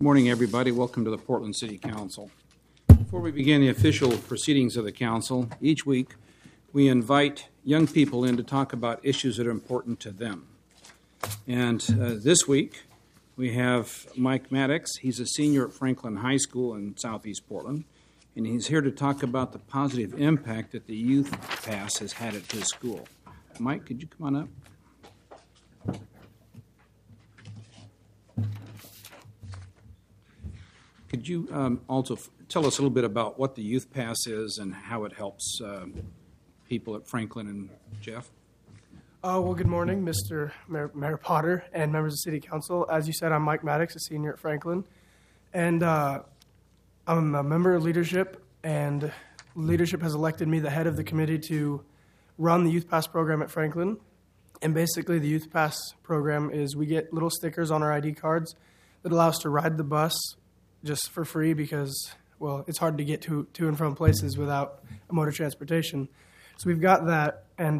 Morning, everybody. Welcome to the Portland City Council. Before we begin the official proceedings of the council, each week we invite young people in to talk about issues that are important to them. And this week we have Mike Maddox. He's a senior at Franklin High School in Southeast Portland, and he's here to talk about the positive impact that the Youth Pass has had at his school. Mike, could you come on up? Could you also tell us a little bit about what the Youth Pass is and how it helps people at Franklin and Jeff? Well, good morning, Mr. Mayor Potter and members of City Council. As you said, I'm Mike Maddox, a senior at Franklin, and I'm a member of leadership, and leadership has elected me the head of the committee to run the Youth Pass program at Franklin. And basically, the Youth Pass program is we get little stickers on our ID cards that allow us to ride the bus just for free because, well, it's hard to get to and from places without a mode of transportation. So we've got that, and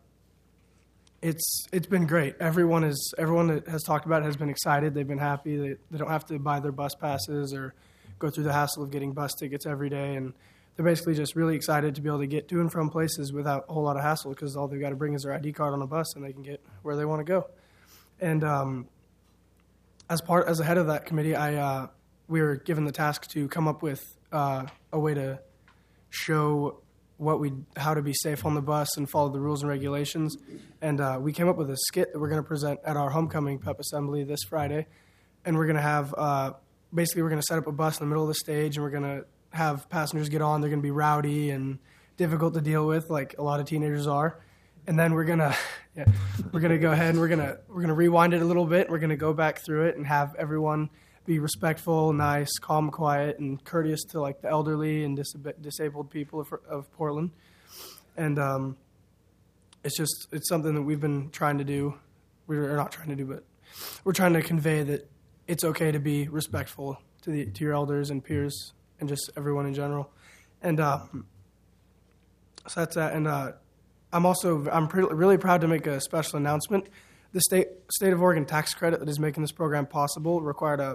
it's been great. Everyone that has talked about it has been excited. They've been happy. They don't have to buy their bus passes or go through the hassle of getting bus tickets every day, and they're basically just really excited to be able to get to and from places without a whole lot of hassle because all they've got to bring is their ID card on a bus, and they can get where they want to go. And as a head of that committee, we were given the task to come up with a way to show how to be safe on the bus and follow the rules and regulations. And we came up with a skit that we're going to present at our homecoming pep assembly this Friday. And we're going to have, basically we're going to set up a bus in the middle of the stage, and we're going to have passengers get on. They're going to be rowdy and difficult to deal with, like a lot of teenagers are. And then we're going to go ahead and we're going to rewind it a little bit. We're going to go back through it and have everyone be respectful, nice, calm, quiet, and courteous to like the elderly and disabled people of Portland. And it's something that we've been trying to do. We're not trying to do, but we're trying to convey that it's okay to be respectful to your elders and peers and just everyone in general. And so that's that. And I'm really proud to make a special announcement. The state of Oregon tax credit that is making this program possible required a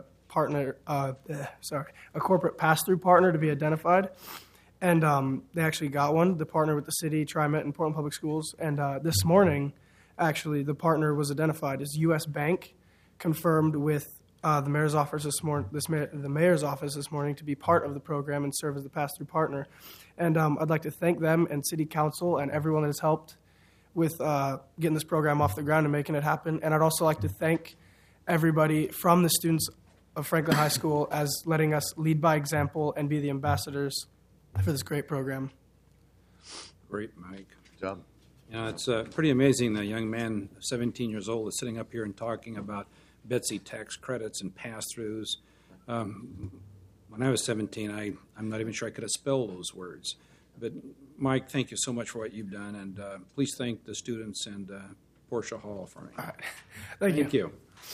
corporate pass-through partner to be identified, and they actually got one. The partner with the city, TriMet, and Portland Public Schools. And this morning, actually, the partner was identified as U.S. Bank, confirmed with the mayor's office this morning. The mayor's office this morning to be part of the program and serve as the pass-through partner. And I'd like to thank them and City Council and everyone that has helped with getting this program off the ground and making it happen. And I'd also like to thank everybody from the students of Franklin High School as letting us lead by example and be the ambassadors for this great program. Great, Mike. Good job. You know, it's pretty amazing that a young man, 17 years old, is sitting up here and talking about Betsy tax credits and pass-throughs. When I was 17, I'm not even sure I could have spelled those words. But, Mike, thank you so much for what you've done, and please thank the students and Portia Hall for me. All right. Thank you.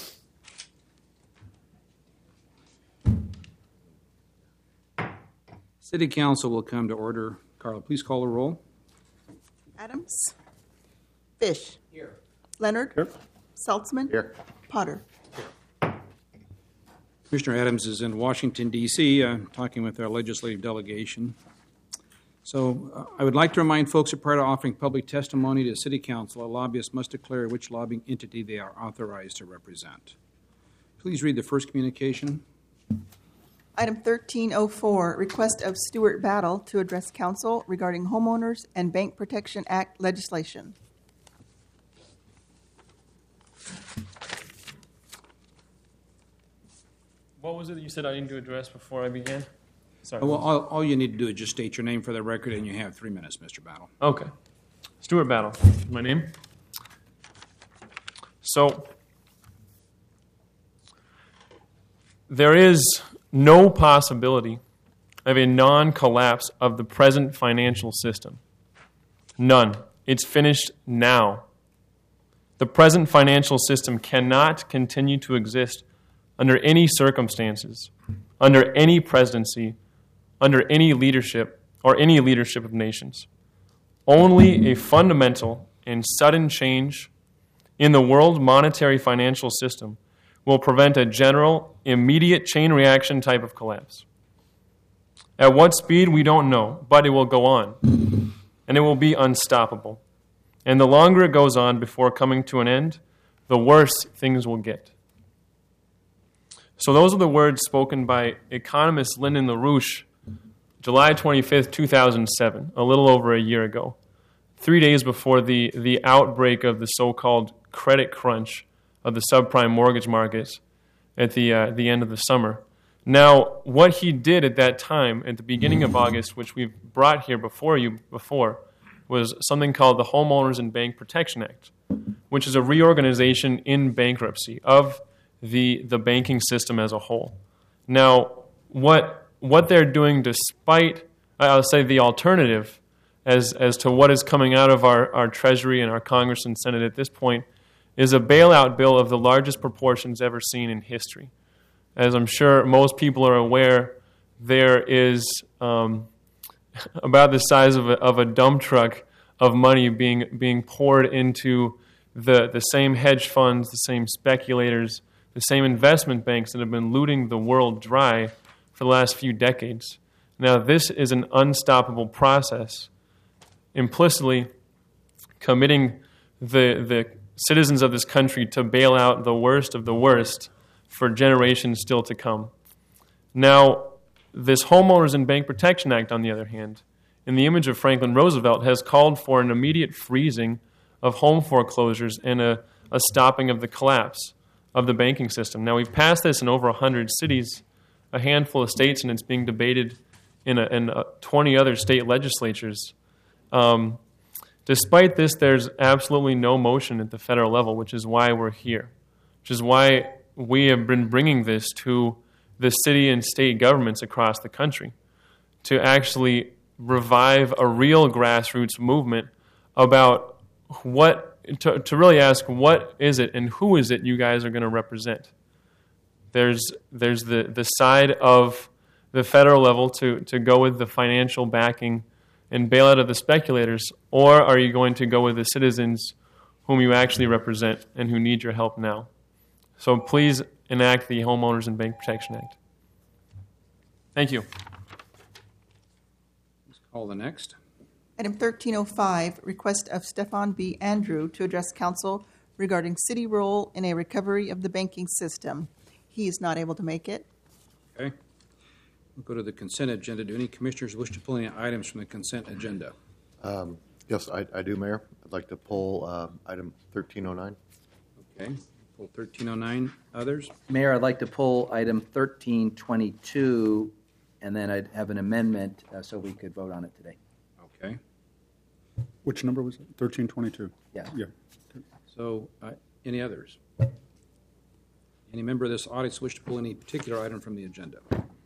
City Council will come to order. Carla, please call the roll. Adams. Fish. Here. Leonard. Here. Saltzman. Here. Potter. Commissioner Adams is in Washington, D.C., talking with our legislative delegation. So I would like to remind folks that prior to offering public testimony to City Council, a lobbyist must declare which lobbying entity they are authorized to represent. Please read the first communication. Item 1304, request of Stuart Battle to address council regarding homeowners and Bank Protection Act legislation. What was it that you said I need to address before I began? Sorry. Well, all you need to do is just state your name for the record, and you have 3 minutes, Mr. Battle. Okay. Stuart Battle is my name. So, there is no possibility of a non-collapse of the present financial system. None. It's finished now. The present financial system cannot continue to exist under any circumstances, under any presidency, under any leadership, or any leadership of nations. Only a fundamental and sudden change in the world monetary financial system will prevent a general, immediate chain reaction type of collapse. At what speed, we don't know, but it will go on, and it will be unstoppable. And the longer it goes on before coming to an end, the worse things will get. So those are the words spoken by economist Lyndon LaRouche, July 25th, 2007, a little over a year ago, 3 days before the outbreak of the so-called credit crunch of the subprime mortgage markets at the end of the summer. Now, what he did at that time, at the beginning of August, which we've brought here before, was something called the Homeowners and Bank Protection Act, which is a reorganization in bankruptcy of the banking system as a whole. Now, what they're doing despite, I'll say, the alternative as to what is coming out of our Treasury and our Congress and Senate at this point, is a bailout bill of the largest proportions ever seen in history. As I'm sure most people are aware, there is about the size of a dump truck of money being poured into the same hedge funds, the same speculators, the same investment banks that have been looting the world dry for the last few decades. Now, this is an unstoppable process, implicitly committing the citizens of this country to bail out the worst of the worst for generations still to come. Now, this Homeowners and Bank Protection Act, on the other hand, in the image of Franklin Roosevelt, has called for an immediate freezing of home foreclosures and a stopping of the collapse of the banking system. Now, we've passed this in over 100 cities, a handful of states, and it's being debated in 20 other state legislatures. Despite this, there's absolutely no motion at the federal level, which is why we're here, which is why we have been bringing this to the city and state governments across the country to actually revive a real grassroots movement about to really ask what is it and who is it you guys are going to represent. There's the side of the federal level to go with the financial backing and bail out of the speculators, or are you going to go with the citizens whom you actually represent and who need your help now? So please enact the Homeowners and Bank Protection Act. Thank you. Let's call the next. Item 1305, request of Stefan B. Andrew to address council regarding city role in a recovery of the banking system. He is not able to make it. Okay. We'll go to the consent agenda. Do any commissioners wish to pull any items from the consent agenda? Yes, I do, Mayor. I'd like to pull item 1309. Okay. Pull 1309. Others? Mayor, I'd like to pull item 1322, and then I'd have an amendment so we could vote on it today. Okay. Which number was it? 1322. Yeah. Yeah. So, any others? Any member of this audience wish to pull any particular item from the agenda?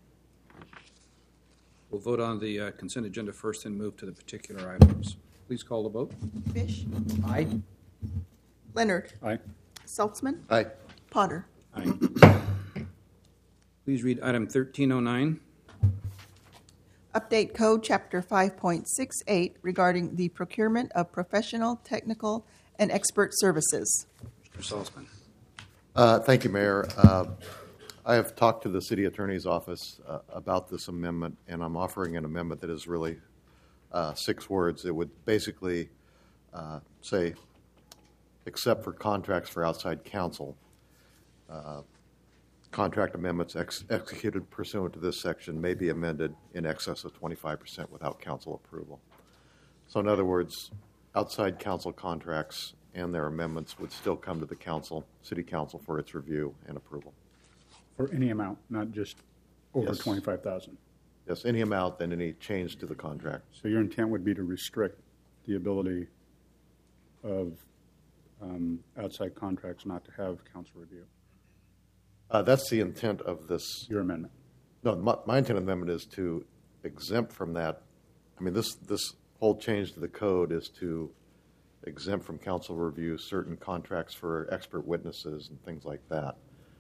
We'll vote on the consent agenda first, then move to the particular items. Please call the vote. Fish, Aye. Leonard, Aye. Saltzman, Aye. Potter. Aye. Please read item 1309. Update Code Chapter 5.68 regarding the procurement of professional, technical, and expert services. Mr. Salzman. Thank you, Mayor. I have talked to the city attorney's office about this amendment, and I'm offering an amendment that is really 6 words. It would basically say, except for contracts for outside counsel, contract amendments executed pursuant to this section may be amended in excess of 25% without council approval. So in other words, outside counsel contracts and their amendments would still come to the council, city council, for its review and approval. For any amount, not just over Yes. 25,000. Yes, any amount and any change to the contract. So your intent would be to restrict the ability of outside contracts not to have council review. That's the intent of this. Your amendment. No, my intent amendment is to exempt from that. I mean, this whole change to the code is to exempt from council review certain contracts for expert witnesses and things like that.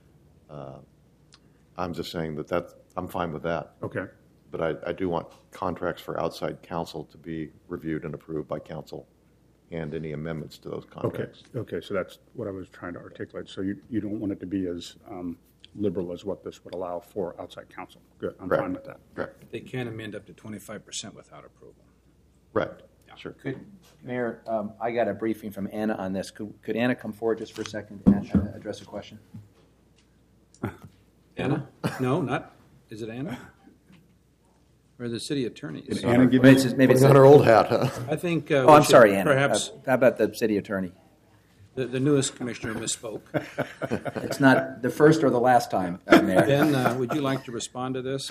I'm just saying that I'm fine with that. Okay. But I do want contracts for outside counsel to be reviewed and approved by council and any amendments to those Okay, contracts. okay, so that's what I was trying to articulate. So you don't want it to be as liberal as what this would allow for outside counsel. Good, I'm Correct. fine with that. Correct. They can amend up to 25% without approval. Right. Sure. Could, Mayor, I got a briefing from Anna on this. Could Anna come forward just for a second and address a question? Anna? No, not, is it Anna? Or the city attorney? Did Anna give Maybe you? it's Putting on her old hat, huh? I think. Oh, we I'm should sorry, Anna. Perhaps How about the city attorney? the newest commissioner misspoke. It's not the first or the last time, Mayor. Ben, would you like to respond to this?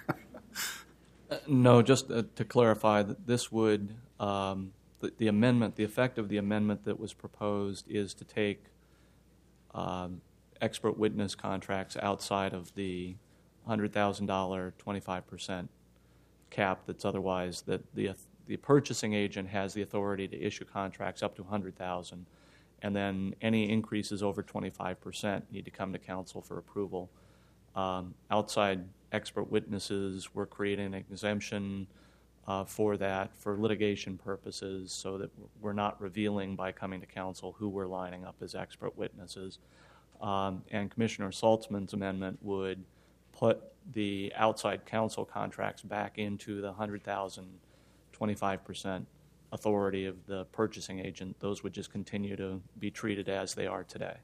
No, just to clarify, that this would, the amendment, the effect of the amendment that was proposed is to take expert witness contracts outside of the $100,000 25% cap that's otherwise, that the purchasing agent has the authority to issue contracts up to $100,000, and then any increases over 25% need to come to council for approval. Outside expert witnesses, we're creating an exemption for that for litigation purposes so that we're not revealing by coming to council who we're lining up as expert witnesses. And Commissioner Saltzman's amendment would put the outside counsel contracts back into the 100,000 25% authority of the purchasing agent. Those would just continue to be treated as they are today.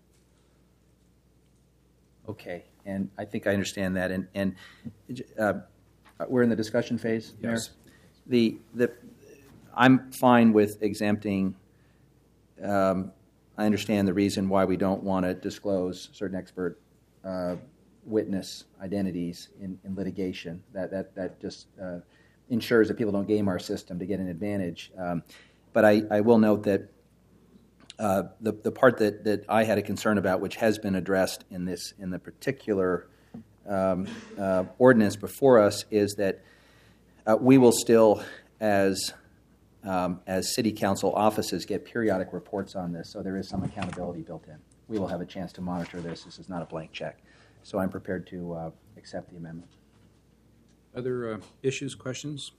Okay, and I think I understand that. And we're in the discussion phase, Mayor? Yes. I'm fine with exempting. I understand the reason why we don't want to disclose certain expert witness identities in litigation. That just ensures that people don't game our system to get an advantage. But I will note that the part that I had a concern about, which has been addressed in the particular ordinance before us, is that we will still, as city council offices, get periodic reports on this. So there is some accountability built in. We will have a chance to monitor this. This is not a blank check. So I'm prepared to accept the amendment. Other issues, questions?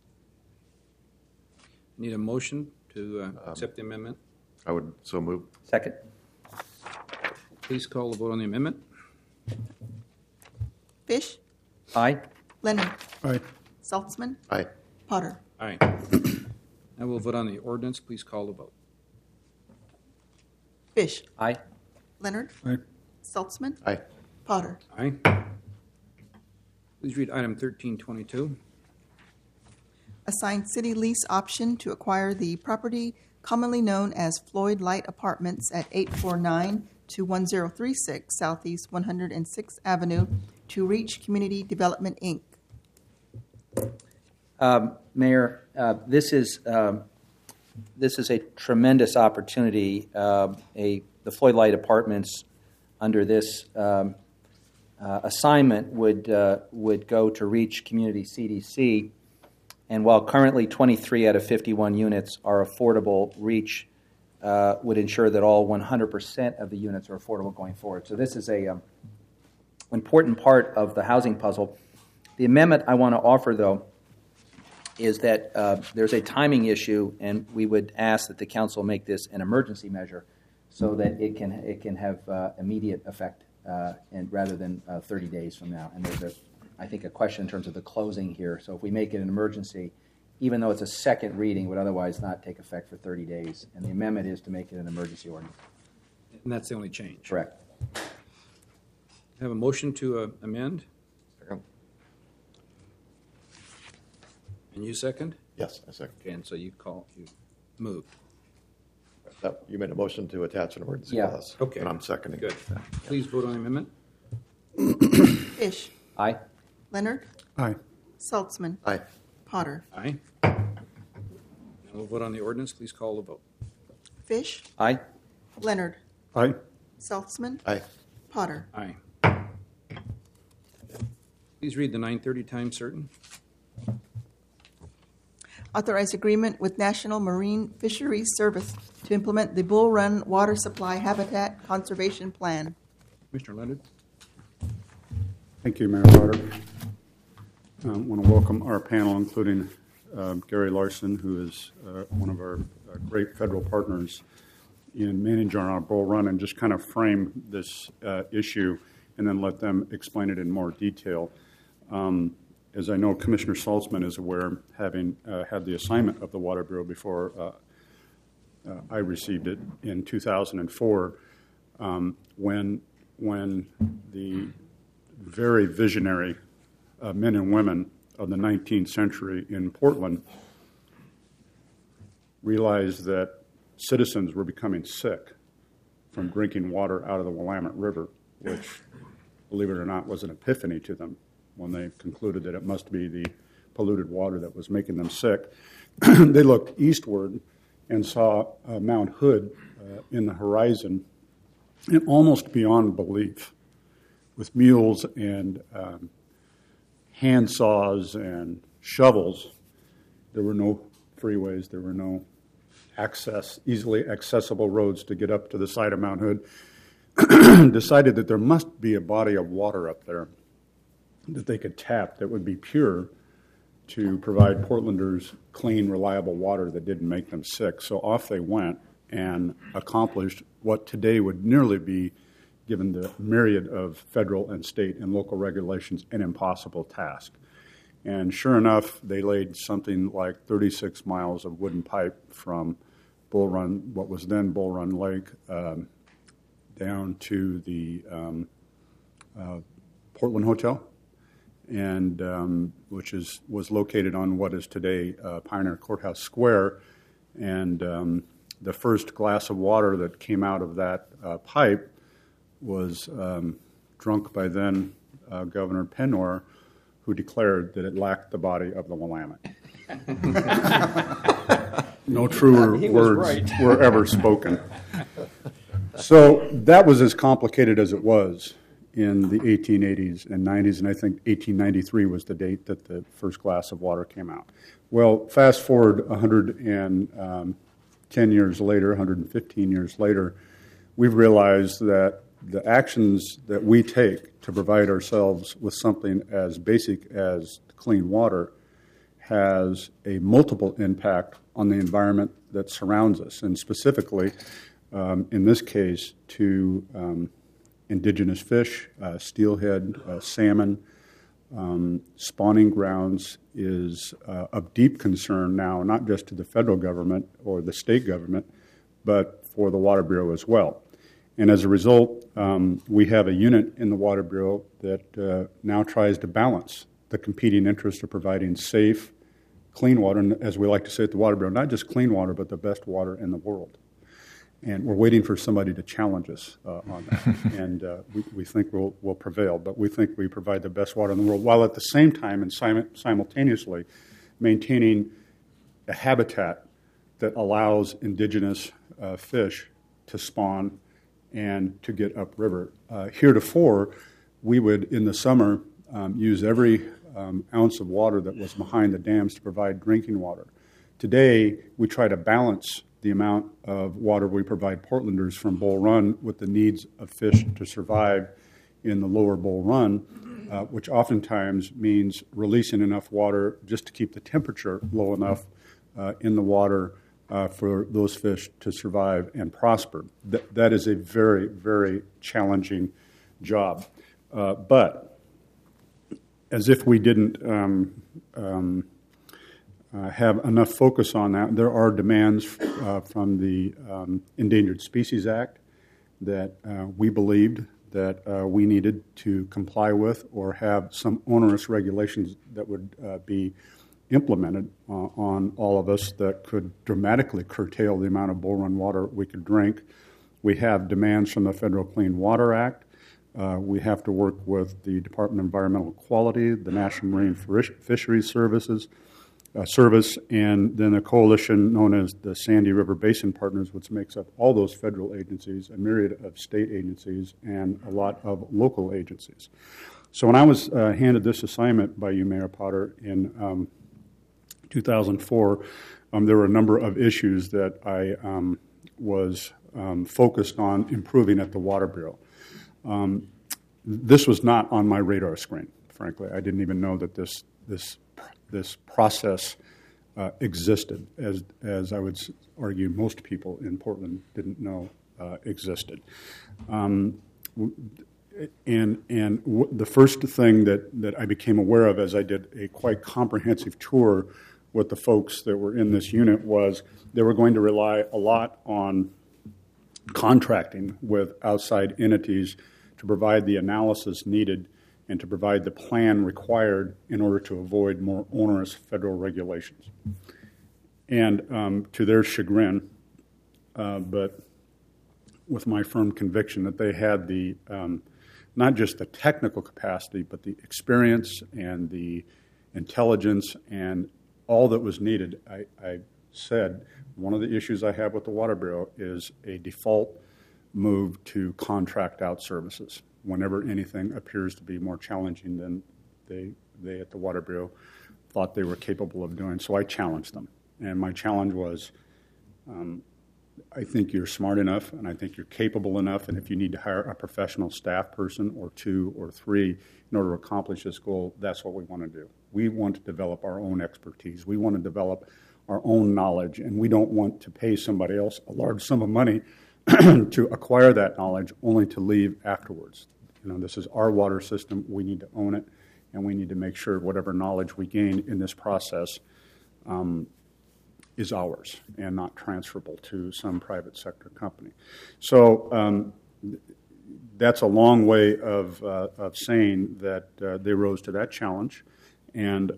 Need a motion to accept the amendment? I would so move. Second. Please call the vote on the amendment. Fish, Aye. Leonard, Aye. Saltzman, Aye. Potter. Aye. Now we'll vote on the ordinance. Please call the vote. Fish, Aye. Leonard, Aye. Saltzman, Aye. Potter. Aye. Please read item 1322. Assign city lease option to acquire the property commonly known as Floyd Light Apartments at 849-1036 Southeast 106th Avenue to Reach Community Development, Inc. Mayor, this is a tremendous opportunity. The Floyd Light Apartments, under this assignment, would go to Reach Community CDC. And while currently 23 out of 51 units are affordable, Reach would ensure that all 100% of the units are affordable going forward. So this is a important part of the housing puzzle. The amendment I want to offer, though, is that there's a timing issue, and we would ask that the council make this an emergency measure so that it can have immediate effect and rather than 30 days from now. And there's I think a question in terms of the closing here. So if we make it an emergency, even though it's a second reading, it would otherwise not take effect for 30 days. And the amendment is to make it an emergency ordinance. And that's the only change. Correct. Have a motion to amend? Second. And you second? Yes, I second. Okay, and so you move. You made a motion to attach an emergency Yeah. clause. Okay. And I'm seconding. Good. Please vote on the amendment. Fish, Aye. Leonard, Aye. Saltzman, Aye. Aye. Potter. We'll vote on the ordinance. Please call the vote. Fish, Aye. Leonard, Aye. Saltzman, Aye. Potter. Aye. Please read the 9:30 time certain. Authorize agreement with National Marine Fisheries Service to implement the Bull Run Water Supply Habitat Conservation Plan. Commissioner Leonard. Thank you, Mayor Potter. I want to welcome our panel, including Gary Larson, who is one of our great federal partners in managing our Bull Run, and just kind of frame this issue and then let them explain it in more detail. As I know Commissioner Saltzman is aware, having had the assignment of the Water Bureau before I received it in 2004, when the very visionary men and women of the 19th century in Portland realized that citizens were becoming sick from drinking water out of the Willamette River, which, believe it or not, was an epiphany to them when they concluded that it must be the polluted water that was making them sick. They looked eastward and saw Mount Hood in the horizon, and almost beyond belief, with mules and hand saws and shovels. There were no freeways, there were no easily accessible roads to get up to the side of Mount Hood. Decided that there must be a body of water up there that they could tap that would be pure to provide Portlanders clean, reliable water that didn't make them sick. So off they went and accomplished what today would nearly be, given the myriad of federal and state and local regulations, an impossible task. And sure enough, they laid something like 36 miles of wooden pipe from Bull Run, what was then Bull Run Lake, down to the Portland Hotel, and which was located on what is today Pioneer Courthouse Square. And the first glass of water that came out of that pipe was drunk by then Governor Penor, who declared that it lacked the body of the Willamette. No truer words were ever spoken. So that was as complicated as it was in the 1880s and 90s, and I think 1893 was the date that the first glass of water came out. Well, fast forward 110 years later, 115 years later, we've realized that the actions that we take to provide ourselves with something as basic as clean water has a multiple impact on the environment that surrounds us, and specifically, in this case, to indigenous fish, steelhead, salmon. Spawning grounds is of deep concern now, not just to the federal government or the state government, but for the Water Bureau as well. And as a result, we have a unit in the Water Bureau that now tries to balance the competing interests of providing safe, clean water, and as we like to say at the Water Bureau, not just clean water, but the best water in the world. And we're waiting for somebody to challenge us on that. And we think we'll prevail, but we think we provide the best water in the world, while at the same time and simultaneously maintaining a habitat that allows indigenous fish to spawn and to get upriver. Heretofore, we would, in the summer, use every ounce of water that was behind the dams to provide drinking water. Today, we try to balance the amount of water we provide Portlanders from Bull Run with the needs of fish to survive in the lower Bull Run, which oftentimes means releasing enough water just to keep the temperature low enough in the water for those fish to survive and prosper. That is a very, very challenging job. But as if we didn't have enough focus on that, there are demands from the Endangered Species Act that we believed that we needed to comply with, or have some onerous regulations that would be implemented on all of us that could dramatically curtail the amount of Bull Run water we could drink. We have demands from the Federal Clean Water Act. We have to work with the Department of Environmental Quality, the National Marine Fisheries Service, and then a coalition known as the Sandy River Basin Partners, which makes up all those federal agencies, a myriad of state agencies, and a lot of local agencies. So when I was handed this assignment by you, Mayor Potter, in 2004, there were a number of issues that I was focused on improving at the Water Bureau. This was not on my radar screen, frankly. I didn't even know that this process existed, as I would argue most people in Portland didn't know existed. The first thing that I became aware of as I did a quite comprehensive tour with the folks that were in this unit was they were going to rely a lot on contracting with outside entities to provide the analysis needed and to provide the plan required in order to avoid more onerous federal regulations. And to their chagrin, but with my firm conviction that they had the not just the technical capacity, but the experience and the intelligence and all that was needed. I said one of the issues I have with the Water Bureau is a default move to contract out services whenever anything appears to be more challenging than they at the Water Bureau thought they were capable of doing. So I challenged them. And my challenge was, I think you're smart enough and I think you're capable enough, and if you need to hire a professional staff person or 2 or 3 in order to accomplish this goal, that's what we want to do. We want to develop our own expertise. We want to develop our own knowledge, and we don't want to pay somebody else a large sum of money to acquire that knowledge only to leave afterwards. You know, this is our water system. We need to own it, and we need to make sure whatever knowledge we gain in this process is ours and not transferable to some private sector company. So that's a long way of saying that they rose to that challenge and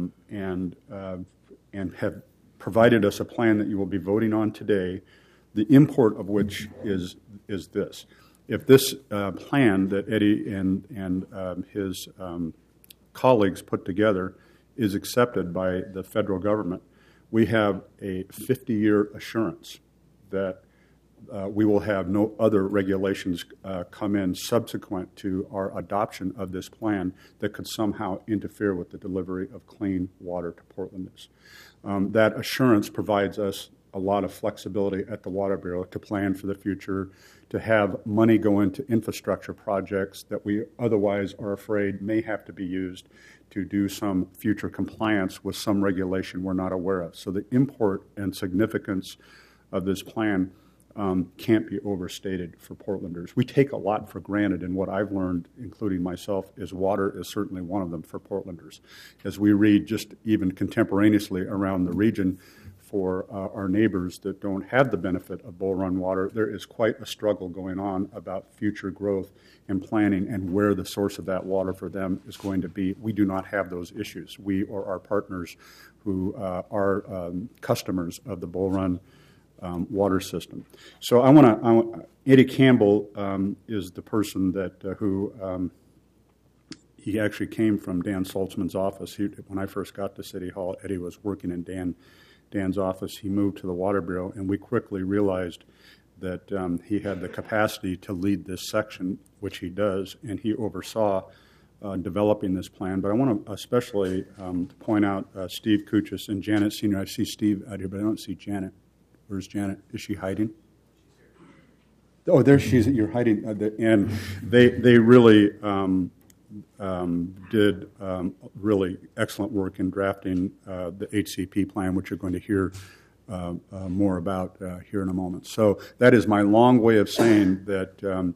have provided us a plan that you will be voting on today, the import of which is this. If this plan that Eddie and his colleagues put together is accepted by the federal government, we have a 50-year assurance that we will have no other regulations come in subsequent to our adoption of this plan that could somehow interfere with the delivery of clean water to Portlanders. That assurance provides us a lot of flexibility at the Water Bureau to plan for the future, to have money go into infrastructure projects that we otherwise are afraid may have to be used to do some future compliance with some regulation we're not aware of. So the import and significance of this plan can't be overstated for Portlanders. We take a lot for granted, and what I've learned, including myself, is water is certainly one of them for Portlanders. As we read just even contemporaneously around the region for our neighbors that don't have the benefit of Bull Run water, there is quite a struggle going on about future growth and planning and where the source of that water for them is going to be. We do not have those issues. We or our partners who are customers of the Bull Run water system. So Eddie Campbell is the person that who he actually came from Dan Saltzman's office. When I first got to City Hall, Eddie was working in Dan's office. He moved to the Water Bureau, and we quickly realized that he had the capacity to lead this section, which he does, and he oversaw developing this plan. But I want to especially point out Steve Kuchis and Janet Sr. I see Steve out here, but I don't see Janet. Where's Janet? Is she hiding? Oh, there she is. You're hiding. And they really did really excellent work in drafting the HCP plan, which you're going to hear more about here in a moment. So that is my long way of saying that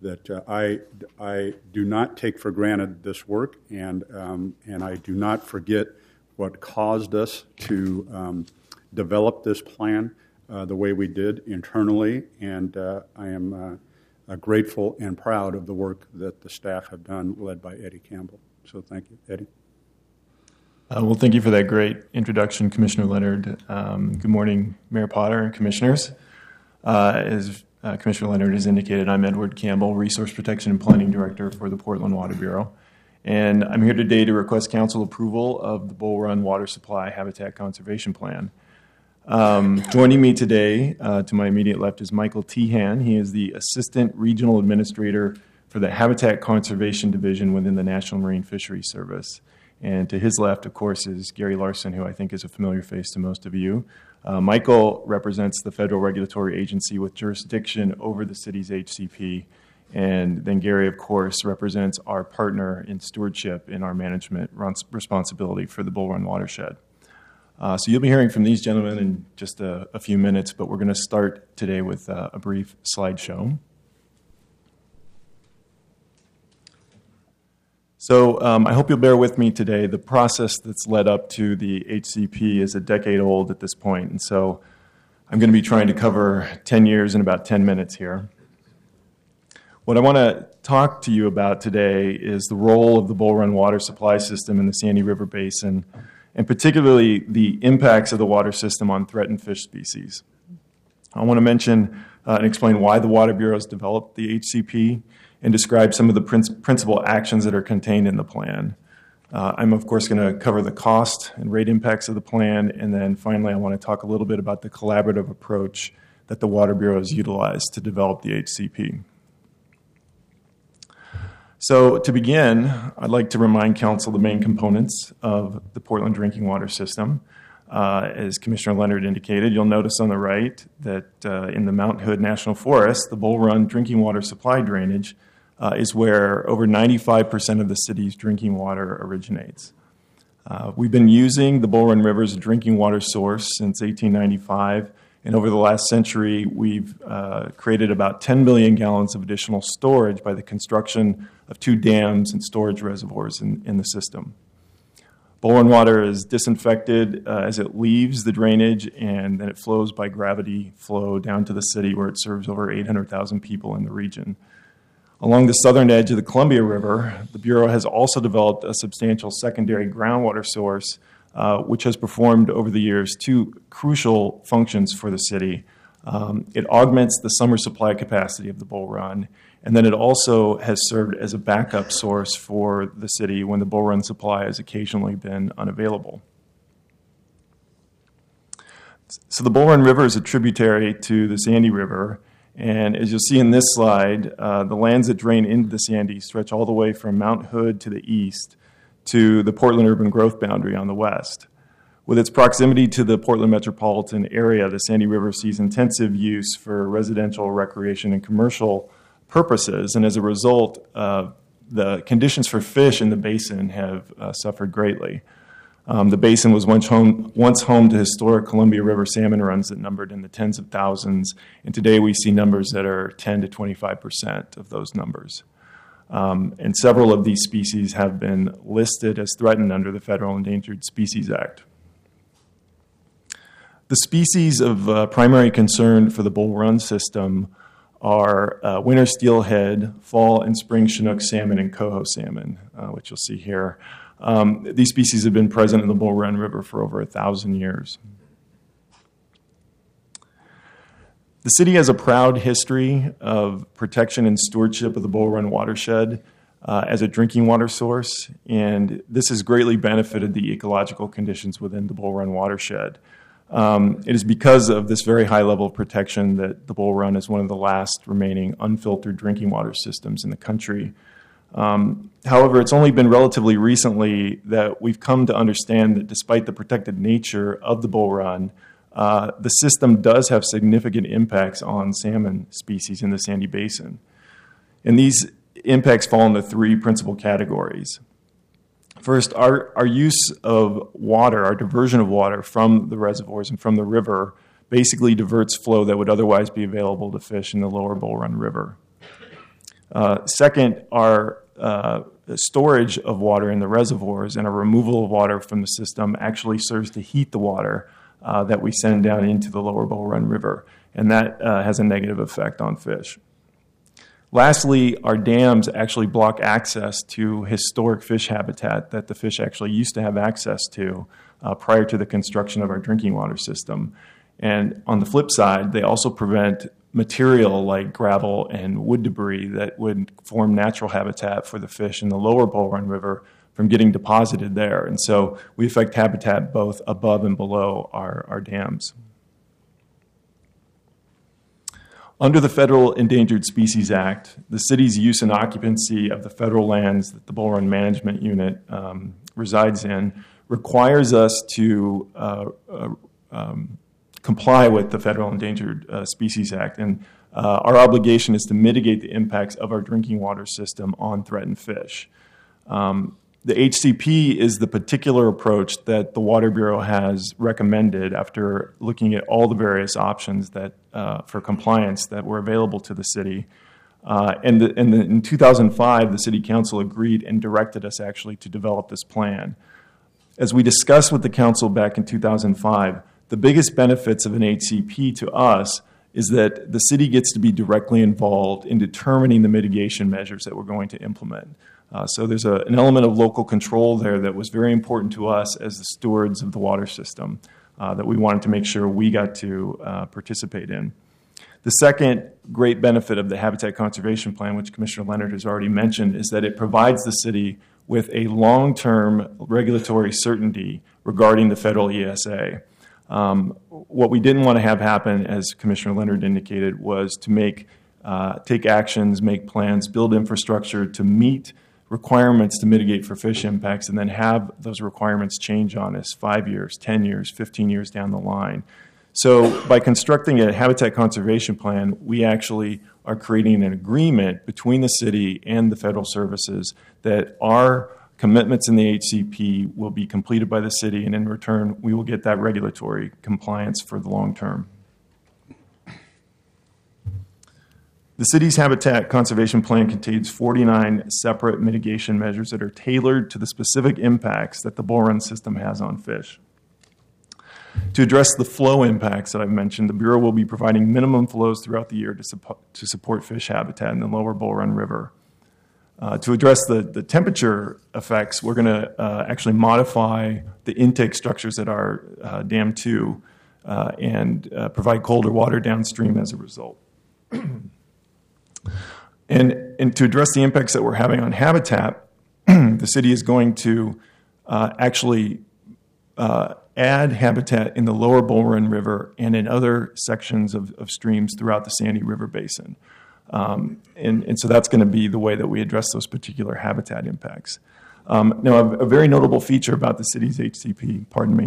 I do not take for granted this work, and I do not forget what caused us to develop this plan the way we did internally, and I am grateful and proud of the work that the staff have done, led by Eddie Campbell. So thank you, Eddie. Well, thank you for that great introduction, Commissioner Leonard. Good morning, Mayor Potter and Commissioners. As Commissioner Leonard has indicated, I'm Edward Campbell, Resource Protection and Planning Director for the Portland Water Bureau. And I'm here today to request council approval of the Bull Run Water Supply Habitat Conservation Plan. Joining me today, to my immediate left, is Michael Tehan. He is the Assistant Regional Administrator for the Habitat Conservation Division within the National Marine Fisheries Service. And to his left, of course, is Gary Larson, who I think is a familiar face to most of you. Michael represents the federal regulatory agency with jurisdiction over the city's HCP. And then Gary, of course, represents our partner in stewardship in our management responsibility for the Bull Run watershed. So you'll be hearing from these gentlemen in just a few minutes, but we're going to start today with a brief slideshow. So I hope you'll bear with me today. The process that's led up to the HCP is a decade old at this point, and so I'm going to be trying to cover 10 years in about 10 minutes here. What I want to talk to you about today is the role of the Bull Run water supply system in the Sandy River Basin, and particularly the impacts of the water system on threatened fish species. I want to mention and explain why the Water Bureau has developed the HCP and describe some of the principal actions that are contained in the plan. I'm, of course, going to cover the cost and rate impacts of the plan, and then finally I want to talk a little bit about the collaborative approach that the Water Bureau has utilized to develop the HCP. So to begin, I'd like to remind Council the main components of the Portland drinking water system. As Commissioner Leonard indicated, you'll notice on the right that in the Mount Hood National Forest, the Bull Run drinking water supply drainage is where over 95% of the city's drinking water originates. We've been using the Bull Run River as a drinking water source since 1895, and over the last century, we've created about 10 billion gallons of additional storage by the construction of 2 dams and storage reservoirs in the system. Bull Run water is disinfected as it leaves the drainage, and then it flows by gravity flow down to the city, where it serves over 800,000 people in the region. Along the southern edge of the Columbia River, the Bureau has also developed a substantial secondary groundwater source, which has performed over the years 2 crucial functions for the city. It augments the summer supply capacity of the Bull Run, and then it also has served as a backup source for the city when the Bull Run supply has occasionally been unavailable. So the Bull Run River is a tributary to the Sandy River, and as you'll see in this slide, the lands that drain into the Sandy stretch all the way from Mount Hood to the east to the Portland urban growth boundary on the west. With its proximity to the Portland metropolitan area, the Sandy River sees intensive use for residential, recreation, and commercial purposes, and as a result, the conditions for fish in the basin have suffered greatly. The basin was once home to historic Columbia River salmon runs that numbered in the tens of thousands, and today we see numbers that are 10 to 25% of those numbers. And several of these species have been listed as threatened under the Federal Endangered Species Act. The species of primary concern for the Bull Run system are winter steelhead, fall and spring Chinook salmon, and coho salmon, which you'll see here. These species have been present in the Bull Run River for over 1,000 years. The city has a proud history of protection and stewardship of the Bull Run watershed as a drinking water source, and this has greatly benefited the ecological conditions within the Bull Run watershed. It is because of this very high level of protection that the Bull Run is one of the last remaining unfiltered drinking water systems in the country. However, it's only been relatively recently that we've come to understand that despite the protected nature of the Bull Run, the system does have significant impacts on salmon species in the Sandy Basin. And these impacts fall into 3 principal categories. First, our use of water, our diversion of water from the reservoirs and from the river basically diverts flow that would otherwise be available to fish in the lower Bull Run River. Second, our storage of water in the reservoirs and a removal of water from the system actually serves to heat the water that we send down into the lower Bull Run River, and that has a negative effect on fish. Lastly, our dams actually block access to historic fish habitat that the fish actually used to have access to prior to the construction of our drinking water system. And on the flip side, they also prevent material like gravel and wood debris that would form natural habitat for the fish in the lower Bull Run River from getting deposited there. And so we affect habitat both above and below our dams. Under the Federal Endangered Species Act, the city's use and occupancy of the federal lands that the Bull Run Management Unit resides in requires us to comply with the Federal Endangered Species Act. And our obligation is to mitigate the impacts of our drinking water system on threatened fish. The The HCP is the particular approach that the Water Bureau has recommended after looking at all the various options that for compliance that were available to the city. In 2005, the City Council agreed and directed us actually to develop this plan. As we discussed with the Council back in 2005, the biggest benefits of an HCP to us is that the city gets to be directly involved in determining the mitigation measures that we're going to implement. So there's an element of local control there that was very important to us as the stewards of the water system that we wanted to make sure we got to participate in. The second great benefit of the Habitat Conservation Plan, which Commissioner Leonard has already mentioned, is that it provides the city with a long-term regulatory certainty regarding the federal ESA. What we didn't want to have happen, as Commissioner Leonard indicated, was to take actions, make plans, build infrastructure to meet requirements to mitigate for fish impacts, and then have those requirements change on us 5 years, 10 years, 15 years down the line. So by constructing a habitat conservation plan, we actually are creating an agreement between the city and the federal services that our commitments in the HCP will be completed by the city, and in return, we will get that regulatory compliance for the long term. The city's habitat conservation plan contains 49 separate mitigation measures that are tailored to the specific impacts that the Bull Run system has on fish. To address the flow impacts that I've mentioned, the Bureau will be providing minimum flows throughout the year to support fish habitat in the lower Bull Run River. To address the temperature effects, we're going to actually modify the intake structures at our Dam 2 and provide colder water downstream as a result. And to address the impacts that we're having on habitat, the city is going to actually add habitat in the lower Bull Run River and in other sections of streams throughout the Sandy River Basin. And so that's going to be the way that we address those particular habitat impacts. Now, a very notable feature about the city's HCP,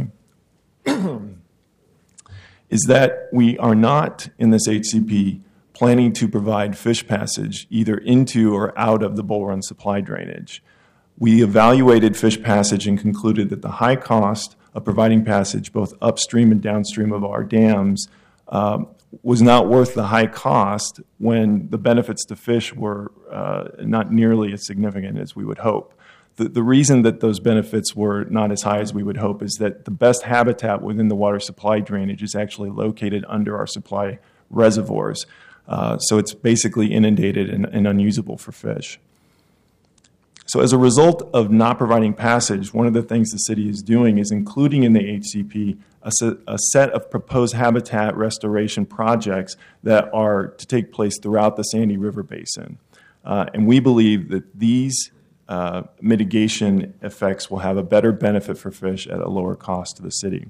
is that we are not in this HCP planning to provide fish passage either into or out of the Bull Run supply drainage. We evaluated fish passage and concluded that the high cost of providing passage both upstream and downstream of our dams was not worth the high cost when the benefits to fish were not nearly as significant as we would hope. The reason that those benefits were not as high as we would hope is that the best habitat within the water supply drainage is actually located under our supply reservoirs. So it's basically inundated and unusable for fish. So as a result of not providing passage, one of the things the city is doing is including in the HCP a set of proposed habitat restoration projects that are to take place throughout the Sandy River Basin. And we believe that these mitigation effects will have a better benefit for fish at a lower cost to the city.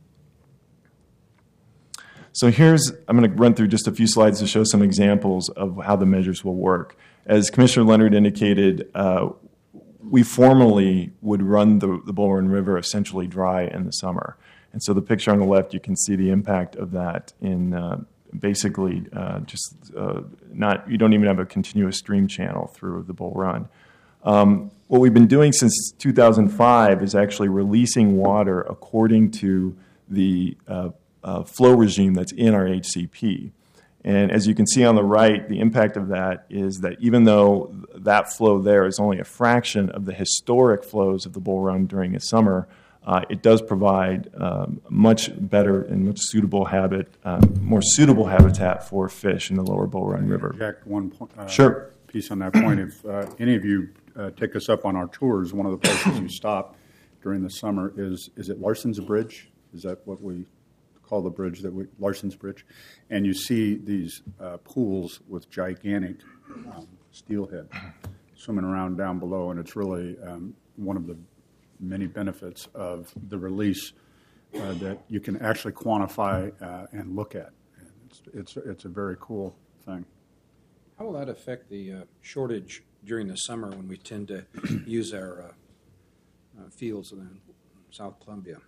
So I'm going to run through just a few slides to show some examples of how the measures will work. As Commissioner Leonard indicated, we formally would run the Bull Run River essentially dry in the summer. And so the picture on the left, you can see the impact of that in basically you don't even have a continuous stream channel through the Bull Run. What we've been doing since 2005 is actually releasing water according to the flow regime that's in our HCP. And as you can see on the right, the impact of that is that even though that flow there is only a fraction of the historic flows of the Bull Run during the summer, it does provide much better and much more suitable habitat for fish in the lower Bull Run River. Jack, one point, sure. Piece on that point. If any of you take us up on our tours, one of the places you stop during the summer is it Larson's Bridge? Is that what we call the bridge Larson's Bridge? And you see these pools with gigantic steelhead swimming around down below, and it's really one of the many benefits of the release that you can actually quantify and look at. And it's a very cool thing. How will that affect the shortage during the summer when we tend to use our fields in South Columbia?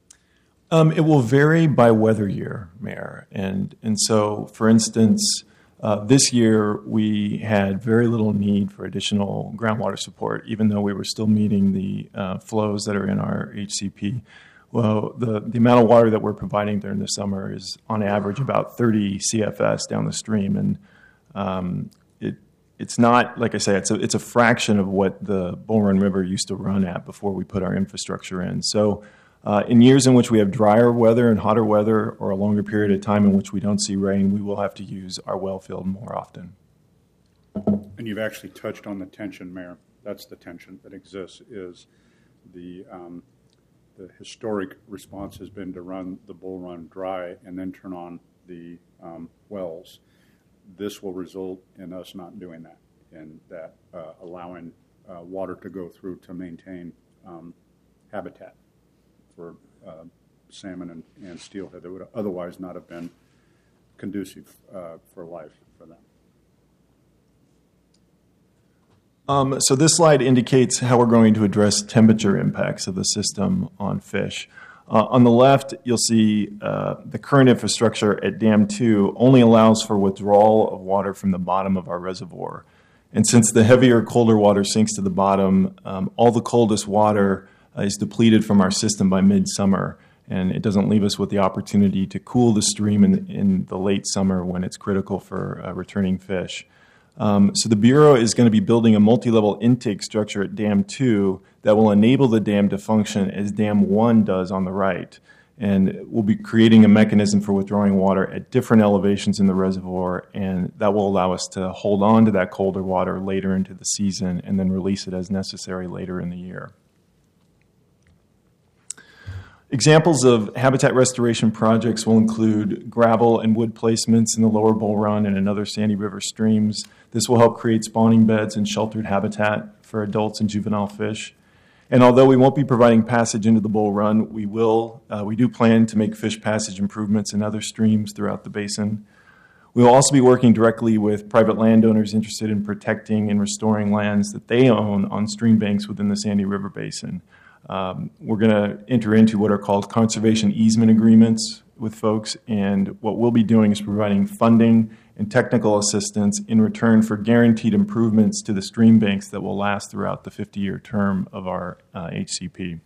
It will vary by weather year, Mayor. And so, for instance, This year, we had very little need for additional groundwater support, even though we were still meeting the flows that are in our HCP. Well, the amount of water that we're providing during the summer is, on average, about 30 CFS down the stream, and it's not, like I say, it's a fraction of what the Bull Run River used to run at before we put our infrastructure in. So in years in which we have drier weather and hotter weather, or a longer period of time in which we don't see rain, we will have to use our well field more often. And you've actually touched on the tension, Mayor. That's the tension that exists, is the historic response has been to run the Bull Run dry and then turn on the wells. This will result in us not doing that, and that allowing water to go through to maintain habitat for salmon and steelhead that would otherwise not have been conducive for life for them. So this slide indicates how we're going to address temperature impacts of the system on fish. On the left, you'll see the current infrastructure at Dam 2 only allows for withdrawal of water from the bottom of our reservoir. And since the heavier, colder water sinks to the bottom, all the coldest water is depleted from our system by midsummer, and it doesn't leave us with the opportunity to cool the stream in the late summer when it's critical for returning fish. So the Bureau is going to be building a multi-level intake structure at Dam 2 that will enable the dam to function as Dam 1 does on the right. And we'll be creating a mechanism for withdrawing water at different elevations in the reservoir, and that will allow us to hold on to that colder water later into the season and then release it as necessary later in the year. Examples of habitat restoration projects will include gravel and wood placements in the lower Bull Run and in other Sandy River streams. This will help create spawning beds and sheltered habitat for adults and juvenile fish. And although we won't be providing passage into the Bull Run, we do plan to make fish passage improvements in other streams throughout the basin. We will also be working directly with private landowners interested in protecting and restoring lands that they own on stream banks within the Sandy River Basin. We're going to enter into what are called conservation easement agreements with folks, and what we'll be doing is providing funding and technical assistance in return for guaranteed improvements to the stream banks that will last throughout the 50-year term of our HCP.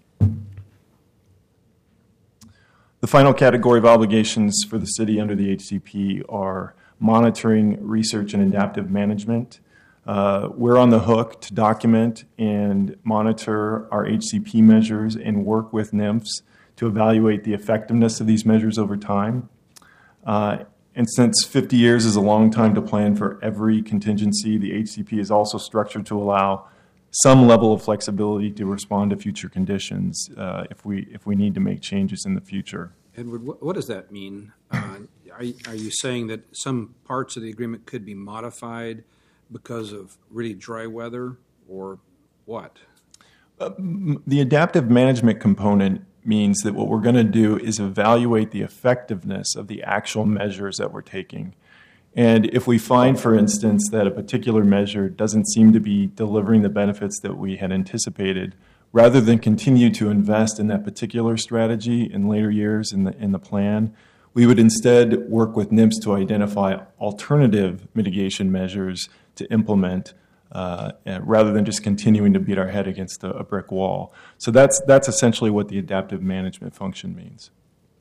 The final category of obligations for the city under the HCP are monitoring, research, and adaptive management. We're on the hook to document and monitor our HCP measures and work with NIMFs to evaluate the effectiveness of these measures over time. And since 50 years is a long time to plan for every contingency, the HCP is also structured to allow some level of flexibility to respond to future conditions if we need to make changes in the future. Edward, what does that mean? Are you saying that some parts of the agreement could be modified because of really dry weather, or what? The adaptive management component means that what we're going to do is evaluate the effectiveness of the actual measures that we're taking. And if we find, for instance, that a particular measure doesn't seem to be delivering the benefits that we had anticipated, rather than continue to invest in that particular strategy in later years in the plan, we would instead work with NIMS to identify alternative mitigation measures to implement rather than just continuing to beat our head against a brick wall. So that's essentially what the adaptive management function means.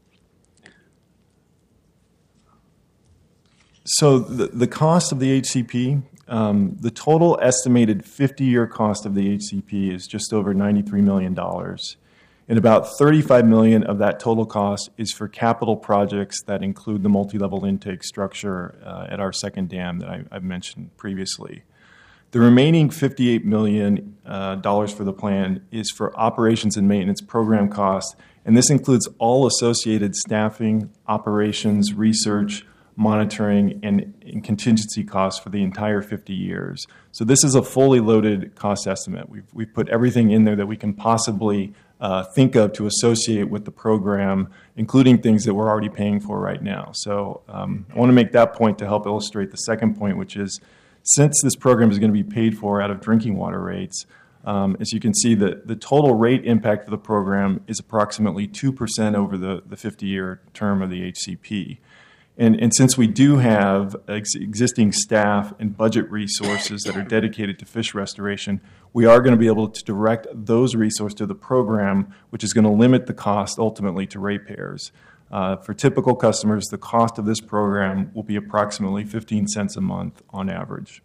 So the cost of the HCP, the total estimated 50-year cost of the HCP is just over $93 million. And about $35 million of that total cost is for capital projects that include the multi-level intake structure at our second dam that I've mentioned previously. The remaining $58 million for the plan is for operations and maintenance program costs, and this includes all associated staffing, operations, research, monitoring, and contingency costs for the entire 50 years. So this is a fully loaded cost estimate. We've put everything in there that we can possibly think of to associate with the program, including things that we're already paying for right now. So I want to make that point to help illustrate the second point, which is since this program is going to be paid for out of drinking water rates, as you can see, the total rate impact of the program is approximately 2% over the 50-year term of the HCP. And since we do have existing staff and budget resources that are dedicated to fish restoration, we are going to be able to direct those resources to the program, which is going to limit the cost ultimately to ratepayers. For typical customers, the cost of this program will be approximately 15 cents a month on average.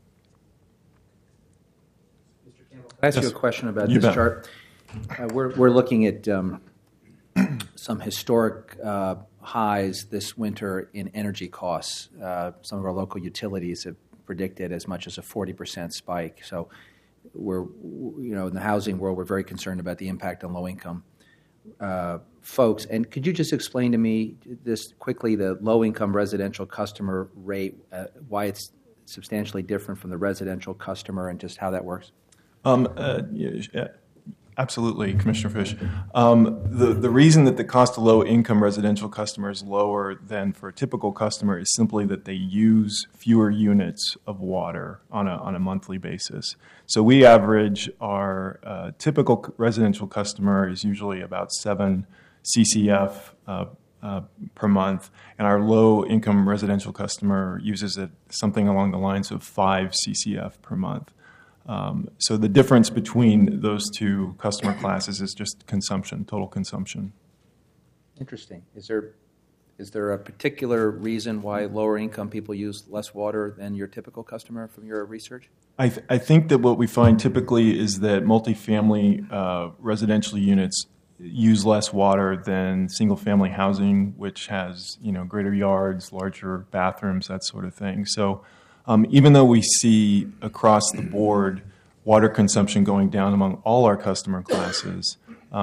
Can I ask you a question about this chart? We're looking at some historic highs this winter in energy costs. Some of our local utilities have predicted as much as a 40% spike. So we're, in the housing world, we're very concerned about the impact on low-income folks. And could you just explain to me this quickly, the low-income residential customer rate, why it's substantially different from the residential customer, and just how that works? Absolutely, Commissioner Fish. The reason that the cost of low-income residential customer is lower than for a typical customer is simply that they use fewer units of water on a monthly basis. So we average our typical residential customer is usually about 7 CCF per month, and our low-income residential customer uses it something along the lines of 5 CCF per month. So the difference between those two customer classes is just consumption, total consumption. Interesting. Is there a particular reason why lower income people use less water than your typical customer from your research? I think that what we find typically is that multifamily residential units use less water than single-family housing, which has greater yards, larger bathrooms, that sort of thing. So even though we see across the board water consumption going down among all our customer classes,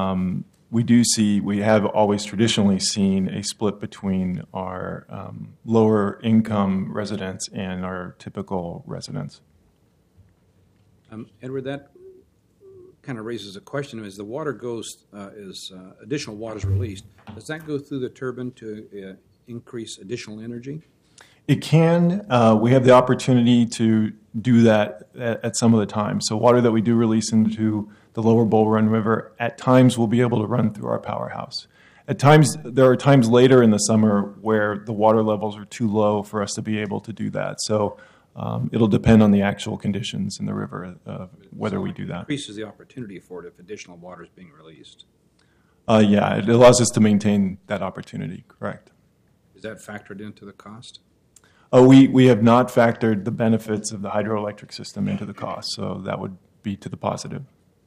we have always traditionally seen a split between our lower income residents and our typical residents. Edward, that kind of raises a question: as the water goes, additional water is released, does that go through the turbine to increase additional energy? It can. We have the opportunity to do that at some of the time. So water that we do release into the lower Bull Run River, at times we'll be able to run through our powerhouse. At times, there are times later in the summer where the water levels are too low for us to be able to do that. So it'll depend on the actual conditions in the river whether we do that. It increases the opportunity for it if additional water is being released. Yeah, it allows us to maintain that opportunity, correct. Is that factored into the cost? We have not factored the benefits of the hydroelectric system into the cost, so that would be to the positive.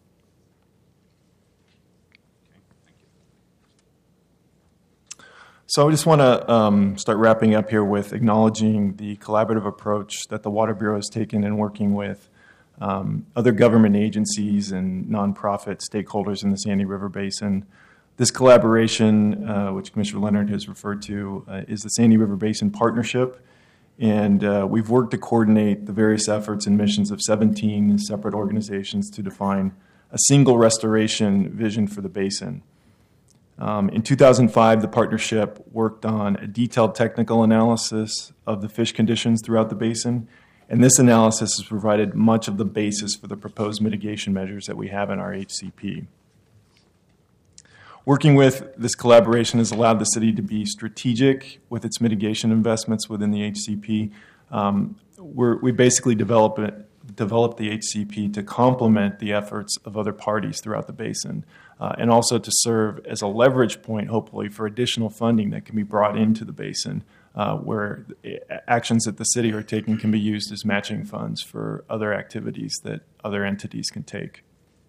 So I just want to start wrapping up here with acknowledging the collaborative approach that the Water Bureau has taken in working with other government agencies and nonprofit stakeholders in the Sandy River Basin. This collaboration, which Commissioner Leonard has referred to, is the Sandy River Basin Partnership. And we've worked to coordinate the various efforts and missions of 17 separate organizations to define a single restoration vision for the basin. In 2005, the partnership worked on a detailed technical analysis of the fish conditions throughout the basin, and this analysis has provided much of the basis for the proposed mitigation measures that we have in our HCP. Working with this collaboration has allowed the city to be strategic with its mitigation investments within the HCP. We basically developed the HCP to complement the efforts of other parties throughout the basin, and also to serve as a leverage point, hopefully, for additional funding that can be brought into the basin, where actions that the city are taking can be used as matching funds for other activities that other entities can take.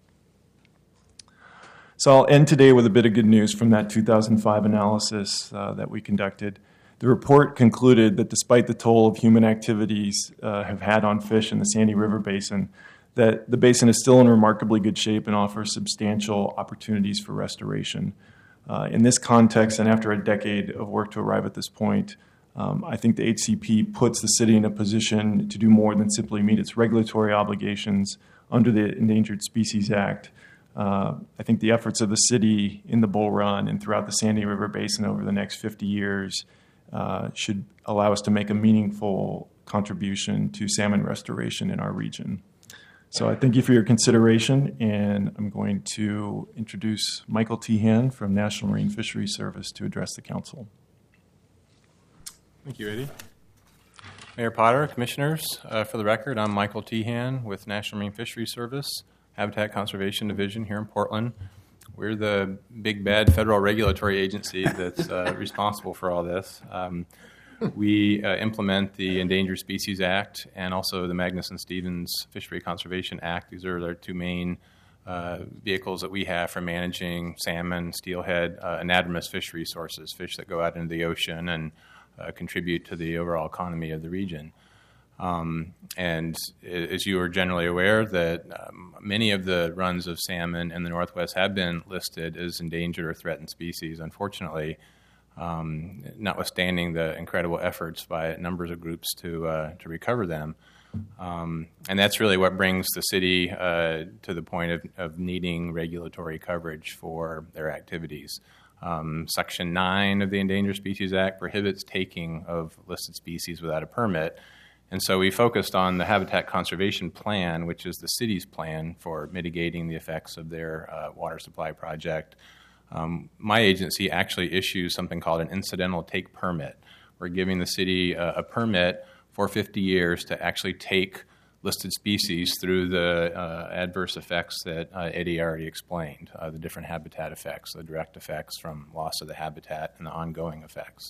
So I'll end today with a bit of good news from that 2005 analysis that we conducted. The report concluded that despite the toll of human activities have had on fish in the Sandy River Basin, that the basin is still in remarkably good shape and offers substantial opportunities for restoration. In this context, and after a decade of work to arrive at this point, I think the HCP puts the city in a position to do more than simply meet its regulatory obligations under the Endangered Species Act. I think the efforts of the city in the Bull Run and throughout the Sandy River Basin over the next 50 years should allow us to make a meaningful contribution to salmon restoration in our region. So I thank you for your consideration, and I'm going to introduce Michael Tehan from National Marine Fisheries Service to address the council. Thank you, Eddie. Mayor Potter, Commissioners, for the record, I'm Michael Tehan with National Marine Fisheries Service, Habitat Conservation Division here in Portland. We're the big bad federal regulatory agency that's responsible for all this. We implement the Endangered Species Act and also the Magnuson-Stevens Fishery Conservation Act. These are our two main vehicles that we have for managing salmon, steelhead, anadromous fish resources, fish that go out into the ocean and contribute to the overall economy of the region. And as you are generally aware, that many of the runs of salmon in the Northwest have been listed as endangered or threatened species. Unfortunately, notwithstanding the incredible efforts by numbers of groups to recover them. And that's really what brings the city to the point of needing regulatory coverage for their activities. Section 9 of the Endangered Species Act prohibits taking of listed species without a permit. And so we focused on the Habitat Conservation Plan, which is the city's plan for mitigating the effects of their water supply project. My agency actually issues something called an incidental take permit. We're giving the city a permit for 50 years to actually take listed species through the adverse effects that Eddie already explained, the different habitat effects, the direct effects from loss of the habitat and the ongoing effects.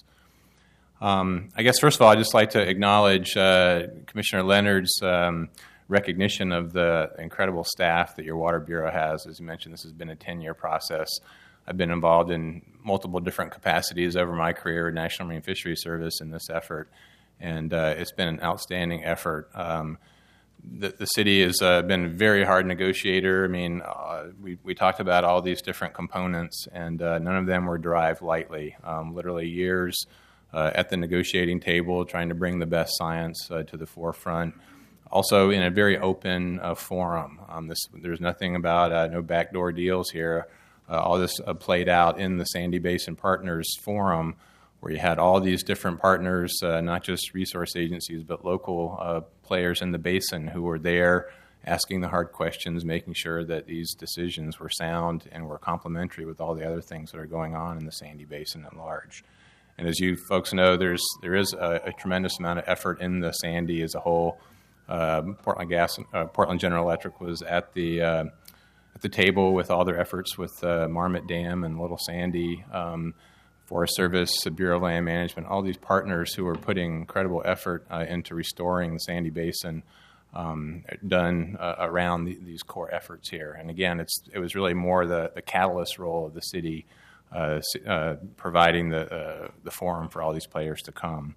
I guess, first of all, I'd just like to acknowledge Commissioner Leonard's recognition of the incredible staff that your Water Bureau has. As you mentioned, this has been a 10-year process. I've been involved in multiple different capacities over my career at National Marine Fisheries Service in this effort, and it's been an outstanding effort. The city has been a very hard negotiator. I mean, we talked about all these different components, and none of them were derived lightly. Literally years at the negotiating table, trying to bring the best science to the forefront. Also, in a very open forum. There's nothing about no backdoor deals here. All this played out in the Sandy Basin Partners Forum, where you had all these different partners, not just resource agencies, but local players in the basin who were there asking the hard questions, making sure that these decisions were sound and were complementary with all the other things that are going on in the Sandy Basin at large. And as you folks know, there is a tremendous amount of effort in the Sandy as a whole. Portland General Electric was at the table with all their efforts with Marmot Dam and Little Sandy, Forest Service, the Bureau of Land Management, all these partners who are putting incredible effort into restoring the Sandy Basin done around these core efforts here. And again, it was really more the catalyst role of the city providing the forum for all these players to come.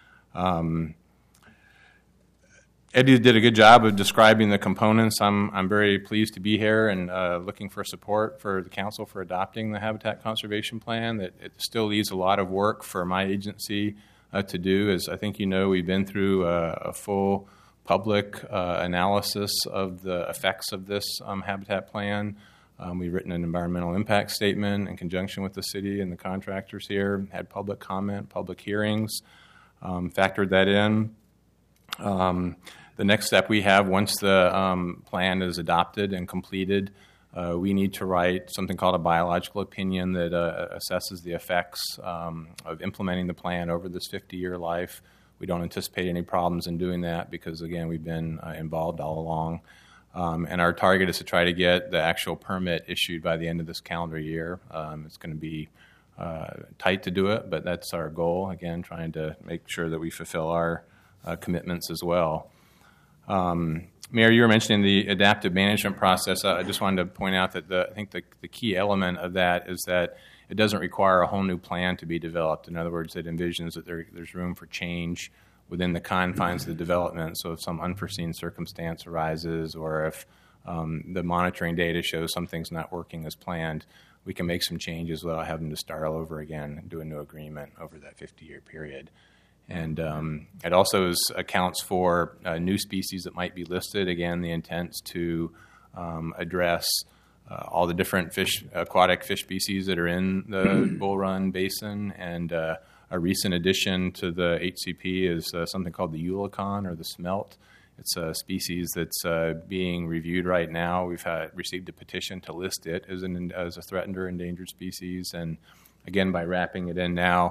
Eddie did a good job of describing the components. I'm very pleased to be here and looking for support for the council for adopting the Habitat Conservation Plan. That it still leaves a lot of work for my agency to do. As I think you know, we've been through a full public analysis of the effects of this habitat plan. We've written an environmental impact statement in conjunction with the city and the contractors here, had public comment, public hearings, factored that in. The next step we have, once the plan is adopted and completed, we need to write something called a biological opinion that assesses the effects of implementing the plan over this 50-year life. We don't anticipate any problems in doing that because, again, we've been involved all along. And our target is to try to get the actual permit issued by the end of this calendar year. It's going to be tight to do it, but that's our goal, again, trying to make sure that we fulfill our commitments as well. Mayor, you were mentioning the adaptive management process. I just wanted to point out that I think the key element of that is that it doesn't require a whole new plan to be developed. In other words, it envisions that there's room for change within the confines of the development. So if some unforeseen circumstance arises or if the monitoring data shows something's not working as planned, we can make some changes without having to start all over again and do a new agreement over that 50-year period. And it also accounts for new species that might be listed. Again, the intent's to address all the different aquatic fish species that are in the Bull Run Basin. And a recent addition to the HCP is something called the Eulicon or the smelt. It's a species that's being reviewed right now. We've received a petition to list it as a threatened or endangered species. And again, by wrapping it in now,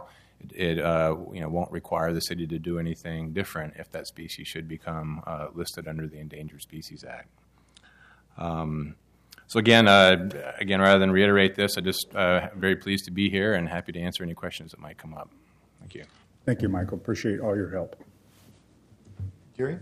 it won't require the city to do anything different if that species should become listed under the Endangered Species Act. So again, rather than reiterate this, I just very pleased to be here and happy to answer any questions that might come up. Thank you. Thank you, Michael. Appreciate all your help. Gary?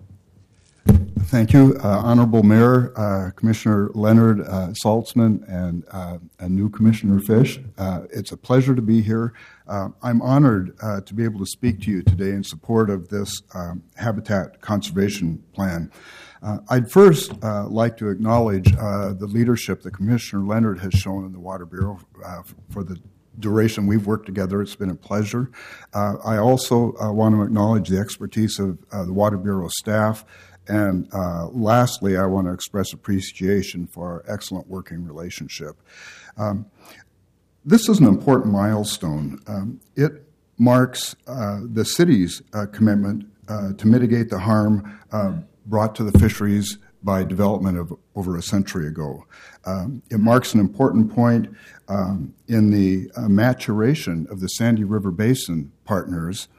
Thank you, Honorable Mayor, Commissioner Leonard Saltzman, and new Commissioner Fish. It's a pleasure to be here. I'm honored to be able to speak to you today in support of this habitat conservation plan. I'd first like to acknowledge the leadership that Commissioner Leonard has shown in the Water Bureau for the duration we've worked together. It's been a pleasure. I also want to acknowledge the expertise of the Water Bureau staff. And lastly, I want to express appreciation for our excellent working relationship. This is an important milestone. It marks the city's commitment to mitigate the harm brought to the fisheries by development of over a century ago. It marks an important point in the maturation of the Sandy River Basin partners,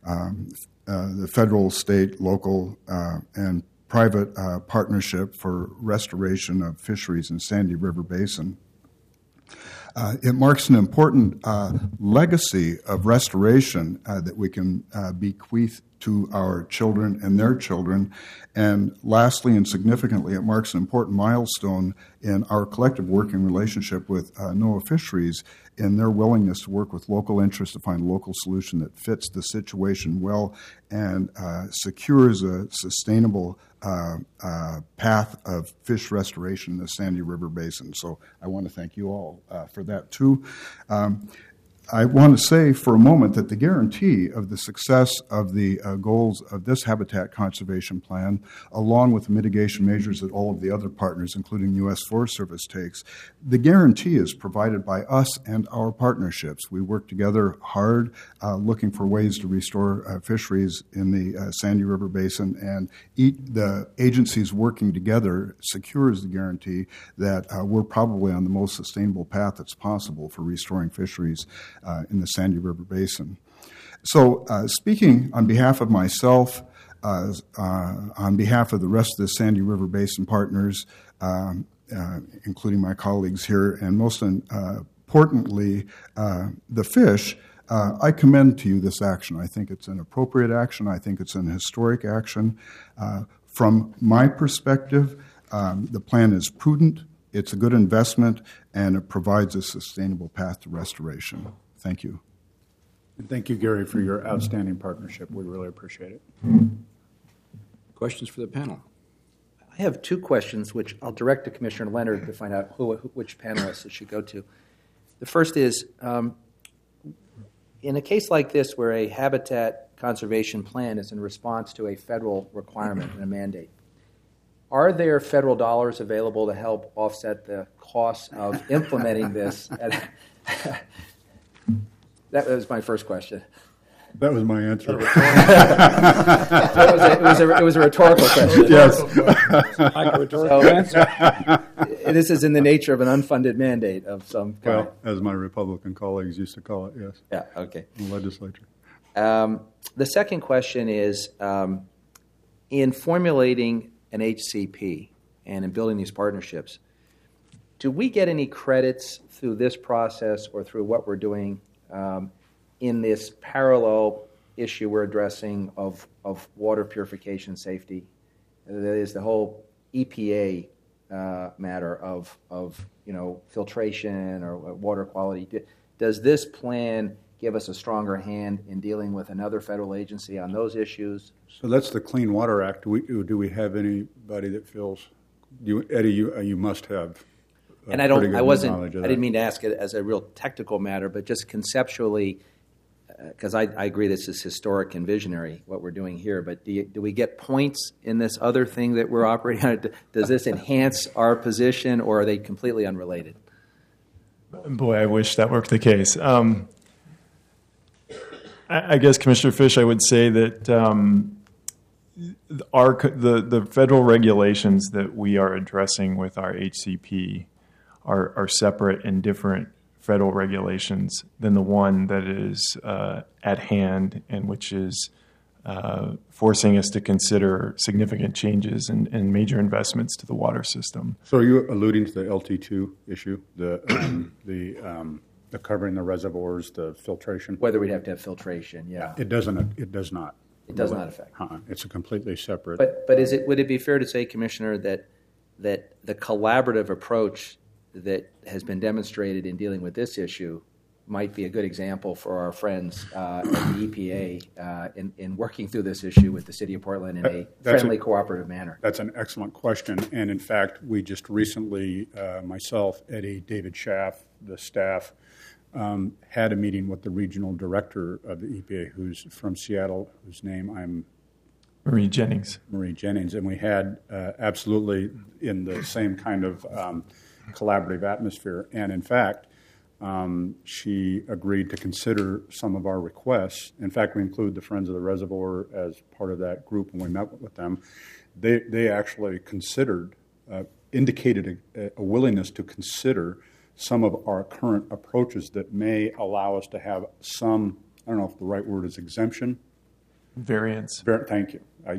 the federal, state, local, and private partnership for restoration of fisheries in Sandy River Basin. It marks an important legacy of restoration that we can bequeath to our children and their children. And lastly and significantly, it marks an important milestone in our collective working relationship with NOAA Fisheries in their willingness to work with local interests to find a local solution that fits the situation well and secures a sustainable path of fish restoration in the Sandy River Basin. So I want to thank you all for that too. I want to say for a moment that the guarantee of the success of the goals of this habitat conservation plan, along with the mitigation measures that all of the other partners, including U.S. Forest Service, takes, the guarantee is provided by us and our partnerships. We work together hard looking for ways to restore fisheries in the Sandy River Basin, and the agencies working together secures the guarantee that we're probably on the most sustainable path that's possible for restoring fisheries in the Sandy River Basin. So speaking on behalf of myself, on behalf of the rest of the Sandy River Basin partners, including my colleagues here, and most importantly, the fish, I commend to you this action. I think it's an appropriate action. I think it's an historic action. From my perspective, the plan is prudent, it's a good investment, and it provides a sustainable path to restoration. Thank you. And thank you, Gary, for your outstanding partnership. We really appreciate it. Questions for the panel? I have two questions, which I'll direct to Commissioner Leonard to find out which panelists it should go to. The first is, in a case like this where a habitat conservation plan is in response to a federal requirement and a mandate, are there federal dollars available to help offset the costs of implementing this? That was my first question. That was my answer. It was a rhetorical question. Yes. Like a rhetorical answer. This is in the nature of an unfunded mandate of some kind. Well, as my Republican colleagues used to call it, yes. Yeah, okay. In the legislature. The second question is, in formulating an HCP and in building these partnerships, do we get any credits through this process or through what we're doing in this parallel issue we're addressing of water purification safety? That is the whole EPA matter of filtration or water quality. Does this plan give us a stronger hand in dealing with another federal agency on those issues? So that's the Clean Water Act. Do we have anybody that feels, Eddie, you must have. And I didn't mean to ask it as a real technical matter, but just conceptually, because I agree this is historic and visionary, what we're doing here, but do we get points in this other thing that we're operating on? Does this enhance our position, or are they completely unrelated? Boy, I wish that were the case. I guess, Commissioner Fish, I would say that the federal regulations that we are addressing with our HCP are separate and different federal regulations than the one that is at hand and which is forcing us to consider significant changes and major investments to the water system. So are you alluding to the LT2 issue, the covering the reservoirs, the filtration? Whether we'd have to have filtration, yeah. It does not. It does not affect. It's a completely separate. But would it be fair to say, Commissioner, that the collaborative approach that has been demonstrated in dealing with this issue might be a good example for our friends at the EPA in working through this issue with the City of Portland in a friendly, cooperative manner? That's an excellent question. And in fact, we just recently, myself, Eddie, David Schaff, the staff, had a meeting with the regional director of the EPA, who's from Seattle, whose name I'm... Marie Jennings. And we had absolutely in the same kind of collaborative atmosphere. And in fact, she agreed to consider some of our requests. In fact, we include the Friends of the Reservoir as part of that group when we met with them. They actually considered, indicated a willingness to consider some of our current approaches that may allow us to have some, I don't know if the right word is exemption. Variance. Thank you.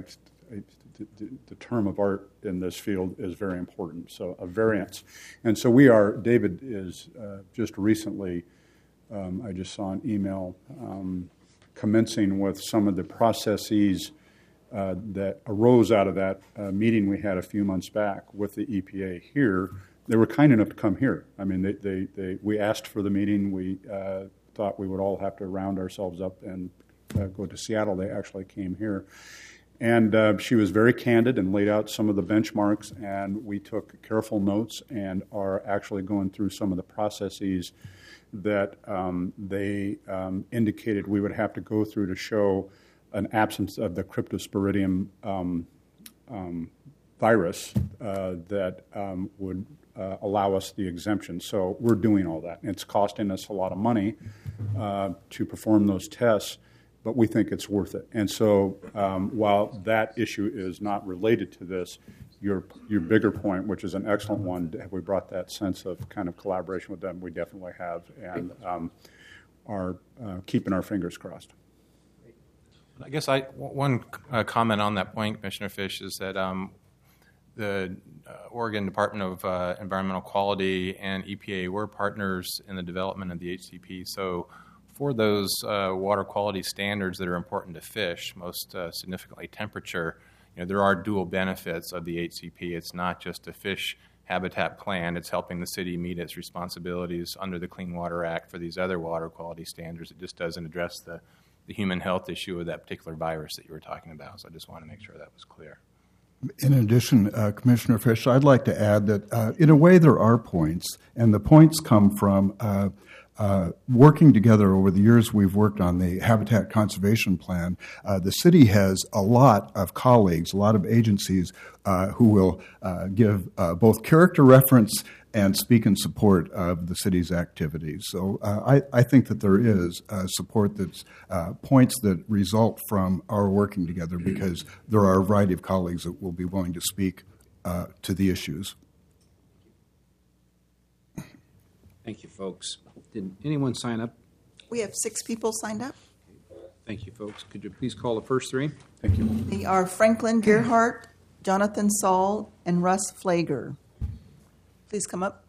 The term of art in this field is very important, so a variance. And so David is just recently, I just saw an email commencing with some of the processes that arose out of that meeting we had a few months back with the EPA here. They were kind enough to come here. I mean, we asked for the meeting. We thought we would all have to round ourselves up and go to Seattle. They actually came here. And she was very candid and laid out some of the benchmarks, and we took careful notes and are actually going through some of the processes that they indicated we would have to go through to show an absence of the cryptosporidium virus that would allow us the exemption. So we're doing all that. It's costing us a lot of money to perform those tests, but we think it's worth it. And so while that issue is not related to this, your bigger point, which is an excellent one, have we brought that sense of kind of collaboration with them? We definitely have, and are keeping our fingers crossed. I guess one comment on that point, Commissioner Fish, is that the Oregon Department of Environmental Quality and EPA were partners in the development of the HCP. So for those water quality standards that are important to fish, most significantly temperature, there are dual benefits of the HCP. It's not just a fish habitat plan. It's helping the city meet its responsibilities under the Clean Water Act for these other water quality standards. It just doesn't address the human health issue of that particular virus that you were talking about. So I just want to make sure that was clear. In addition, Commissioner Fish, I'd like to add that in a way there are points, and the points come from working together over the years we've worked on the Habitat Conservation Plan. The city has a lot of colleagues, a lot of agencies who will give both character reference and speak in support of the city's activities. So I think that there is support that's points that result from our working together because there are a variety of colleagues that will be willing to speak to the issues. Thank you, folks. Did anyone sign up? We have 6 people signed up. Thank you, folks. Could you please call the first 3? Thank you. They are Franklin Gerhardt, Jonathan Saul, and Russ Flager. Please come up.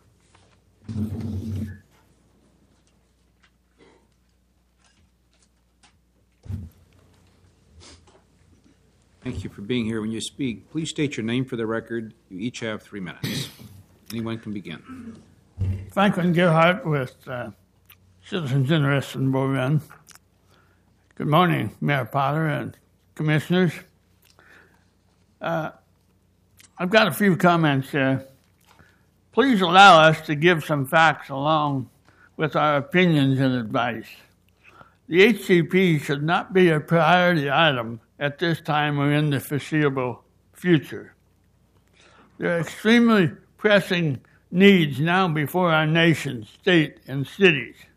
Thank you for being here. When you speak, please state your name for the record. You each have 3 minutes. Anyone can begin. Franklin Gerhardt with Citizens Interest in Bowen. Good morning, Mayor Potter and Commissioners. I've got a few comments here. Please allow us to give some facts along with our opinions and advice. The HCP should not be a priority item at this time or in the foreseeable future. There are extremely pressing needs now before our nation, state, and cities.